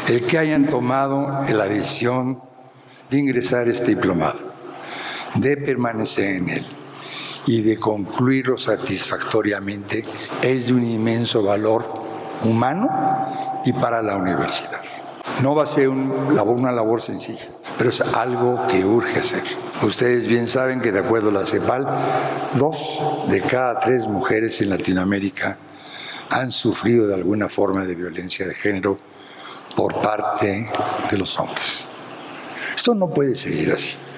el que hayan tomado la decisión de ingresar a este diplomado, de permanecer en él y de concluirlo satisfactoriamente es de un inmenso valor humano y para la universidad. No va a ser una labor sencilla, pero es algo que urge hacer. Ustedes bien saben que de acuerdo a la CEPAL, 2 de cada 3 mujeres en Latinoamérica han sufrido de alguna forma de violencia de género por parte de los hombres. Esto no puede seguir así.